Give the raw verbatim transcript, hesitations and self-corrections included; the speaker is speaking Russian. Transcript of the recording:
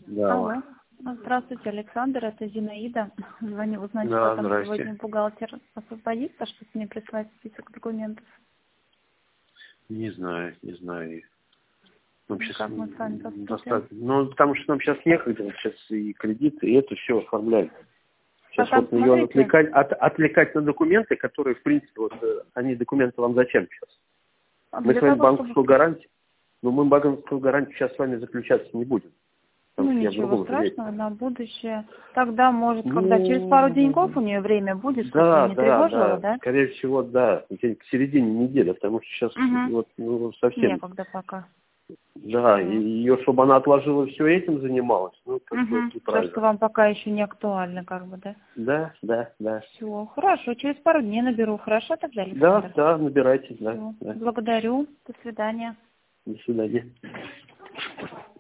Да. Алло. Здравствуйте, Александр, это Зинаида. Звоню узнать, Да, что там здрасте. сегодня бухгалтер освободится, чтобы мне прислать список документов. Не знаю, не знаю. Нам Ну, сейчас как мы с вами поступим? достаточно. Ну, потому что нам сейчас некогда, вот сейчас и кредиты, и это все оформлять. Сейчас А там, вот ее смотрите, отвлекать, от, отвлекать на документы, которые, в принципе, вот э, они документы вам зачем сейчас? Мы для с вами того, чтобы... банковскую гарантию, но мы банковскую гарантию сейчас с вами заключаться не будем. Ну, Потому что я в ничего другом страшного, железе. на будущее. Тогда, может, когда через пару деньков Ну, у нее время будет, чтобы я да, не да, тревожила, да, да? скорее всего, да, где-нибудь к середине недели, потому что сейчас Угу. вот ну, совсем, Некогда пока. да, и Все. ее, чтобы она отложила все этим занималась, ну, как бы Угу. То, что неправильно. вам пока еще не актуально, как бы, да? Да, да, да. Все, хорошо, через пару дней наберу. Хорошо тогда, Да, Александр? да, набирайте, да, Все. да. Благодарю. До свидания. До свидания.